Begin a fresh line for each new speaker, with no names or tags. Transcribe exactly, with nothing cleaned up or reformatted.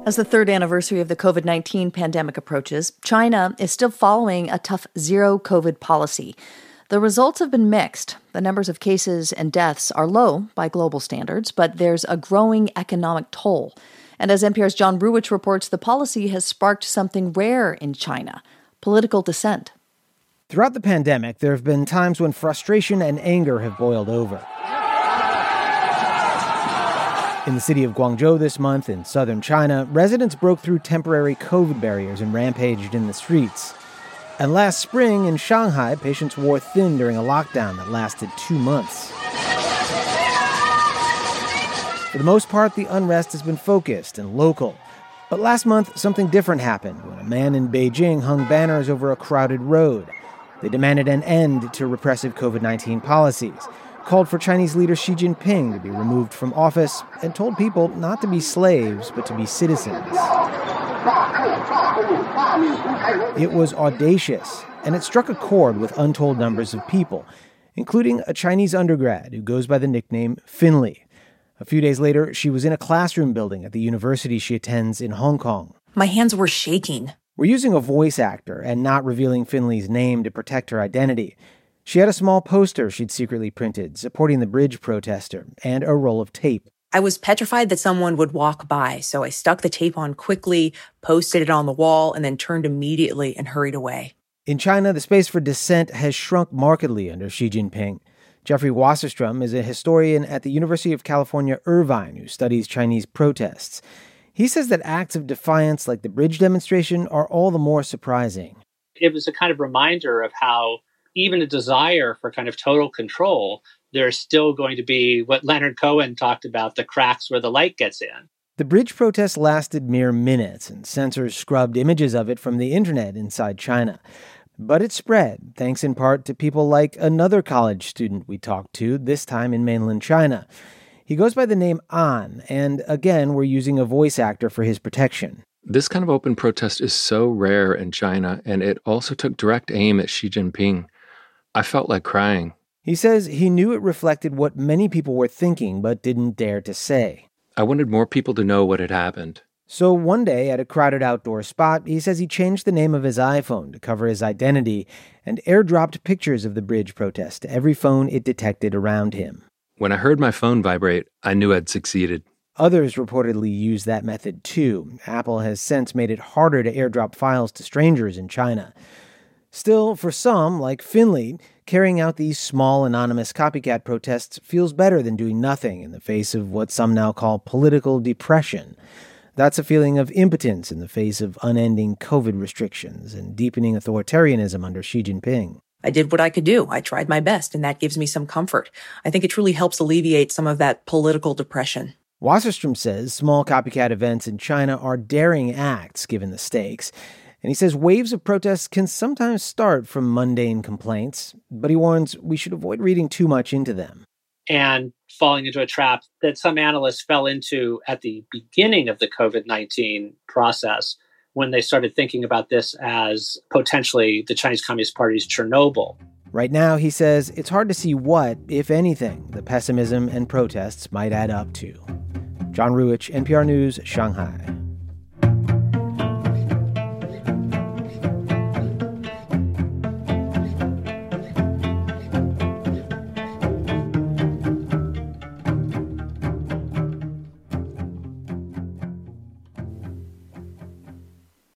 As the third anniversary of the covid nineteen pandemic approaches, China is still following a tough zero-COVID policy. The results have been mixed. The numbers of cases and deaths are low by global standards, but there's a growing economic toll. And as N P R's John Ruwitch reports, the policy has sparked something rare in China: political dissent.
Throughout the pandemic, there have been times when frustration and anger have boiled over. In the city of Guangzhou this month in southern China, residents broke through temporary COVID barriers and rampaged in the streets. And last spring in Shanghai, patients wore thin during a lockdown that lasted two months. For the most part, the unrest has been focused and local. But last month, something different happened when a man in Beijing hung banners over a crowded road. They demanded an end to repressive covid nineteen policies, called for Chinese leader Xi Jinping to be removed from office, and told people not to be slaves, but to be citizens. It was audacious, and it struck a chord with untold numbers of people, including a Chinese undergrad who goes by the nickname Finley. A few days later, she was in a classroom building at the university she attends in Hong Kong.
My hands were shaking.
We're using a voice actor and not revealing Finley's name to protect her identity. She had a small poster she'd secretly printed supporting the bridge protester and a roll of tape.
I was petrified that someone would walk by, so I stuck the tape on quickly, posted it on the wall, and then turned immediately and hurried away.
In China, the space for dissent has shrunk markedly under Xi Jinping. Jeffrey Wasserstrom is a historian at the University of California, Irvine, who studies Chinese protests. He says that acts of defiance like the bridge demonstration are all the more surprising.
It was a kind of reminder of how even a desire for kind of total control, there's still going to be what Leonard Cohen talked about, the cracks where the light gets in.
The bridge protest lasted mere minutes, and censors scrubbed images of it from the internet inside China. But it spread, thanks in part to people like another college student we talked to, this time in mainland China. He goes by the name An, and again, we're using a voice actor for his protection.
This kind of open protest is so rare in China, and it also took direct aim at Xi Jinping. I felt like crying.
He says he knew it reflected what many people were thinking but didn't dare to say.
I wanted more people to know what had happened.
So one day at a crowded outdoor spot, he says he changed the name of his iPhone to cover his identity and airdropped pictures of the bridge protest to every phone it detected around him.
When I heard my phone vibrate, I knew I'd succeeded.
Others reportedly use that method too. Apple has since made it harder to airdrop files to strangers in China. Still, for some, like Finley, carrying out these small anonymous copycat protests feels better than doing nothing in the face of what some now call political depression. That's a feeling of impotence in the face of unending COVID restrictions and deepening authoritarianism under Xi Jinping.
I did what I could do. I tried my best, and that gives me some comfort. I think it truly helps alleviate some of that political depression.
Wasserstrom says small copycat events in China are daring acts given the stakes. And he says waves of protests can sometimes start from mundane complaints, but he warns we should avoid reading too much into them.
And falling into a trap that some analysts fell into at the beginning of the covid nineteen process, when they started thinking about this as potentially the Chinese Communist Party's Chernobyl.
Right now, he says, it's hard to see what, if anything, the pessimism and protests might add up to. John Ruwitch, N P R News, Shanghai.